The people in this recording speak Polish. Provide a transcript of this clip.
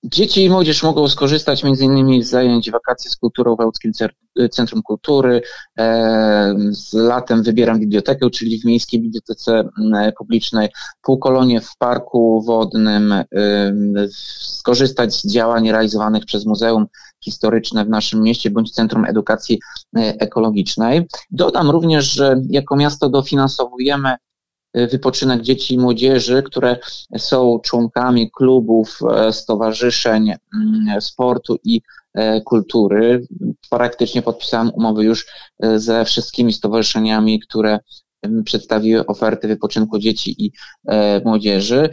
Dzieci i młodzież mogą skorzystać m.in. z zajęć Wakacje z kulturą w Łódzkim Centrum Kultury. Z latem wybieram bibliotekę, czyli w Miejskiej Bibliotece Publicznej, półkolonie w Parku Wodnym, skorzystać z działań realizowanych przez Muzeum Historyczne w naszym mieście bądź Centrum Edukacji Ekologicznej. Dodam również, że jako miasto dofinansowujemy wypoczynek dzieci i młodzieży, które są członkami klubów, stowarzyszeń sportu i kultury. Praktycznie podpisałem umowy już ze wszystkimi stowarzyszeniami, które przedstawiły oferty wypoczynku dzieci i młodzieży.